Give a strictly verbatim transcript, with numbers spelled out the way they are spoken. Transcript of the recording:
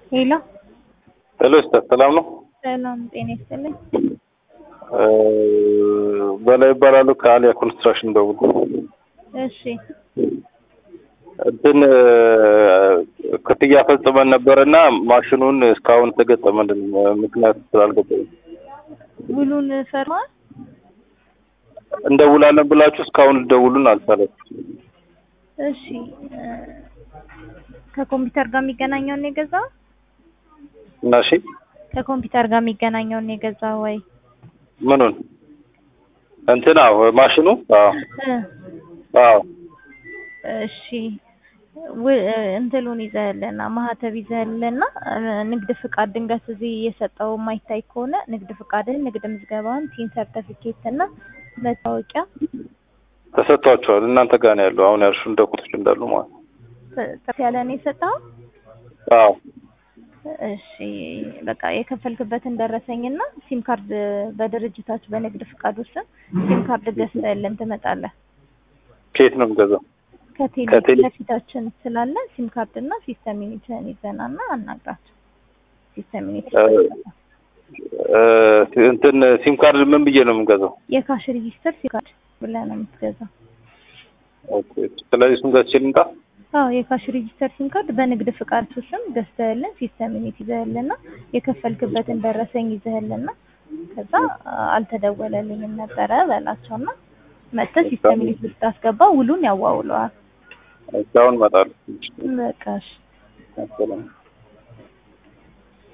ሄሎ ሄሎ ሰላም ነው? ሰላም ጤና ይስጥልኝ። በላይ ይባላሉ ከአሊያ ኮንስትራክሽን ደውል። እሺ እንትን ክፍያ ፈጽመን ነበርና ማሽኑን እስካሁን ተገጠመልን ምክንያት ስላልገጠመ ውሉን ፈርሟል? እንደውላለን ብላችሁ እስካሁን ደውሉን አልቻላችሁም። እሺ ከኮምፒውተር ጋር የሚገናኘው ነው የገዛው? እናሺ ከኮምፒውተር ጋር የሚገናኘው ነው የገዛው ወይ? ምኑን? እንትና ማሽኑ? አዎ አዎ እሺ እንትሉን ይዘህልና ማህተብ ይዘህልና ንግድ ፍቃድ ድንገት እዚህ የሰጠው የማይታይ ከሆነ ንግድ ፍቃድህን፣ ንግድ ምዝገባህን፣ ቲን ሰርቲፊኬት እና መታወቂያ ተሰጥቷቸዋል። እናንተ ጋር ነው ያለው። አሁን ያልሽው ዶክመንቶች እንዳሉ ማለት ነው። ጥፍ ያለ ነው የሰጠው? አዎ እሺ በቃ የከፈልክበትን ደረሰኝና ሲም ካርድ በድርጅታችሁ በንግድ ፍቃድ ውስጥ ሲም ካርድ ገዝተህልን ትመጣለህ። ከየት ነው የምገዛው? ከቴሌ ለፊታችን ስላለ ሲም ካርድ እና ሲስተም ዩኒትን ይዘናና አናግራቸው። ሲስተም ዩኒት እንትን ሲም ካርድ ምን ብዬ ነው የምገዛው? የካሽ ሬጂስተር ሲም ካርድ ብለህ ነው የምትገዛው። ኦኬ ስለዚህ እሱን ገዝቼ ልምጣ? አዎ የካሽ ሬጂስተር ሲም ካርድ በንግድ ፍቃድ ስም ገዝተህልን ሲስተም ዩኒት ይዘህልና የከፈልክበትን ደረሰኝ ይዘህልና ከዛ አልተደወለልኝም ነበረ በላቸውና መጥተህ ሲስተም ዩኒት ብታስገባ ውሉን ያዋውለዋል። አሁን እመጣለሁ። በቃ እሺ።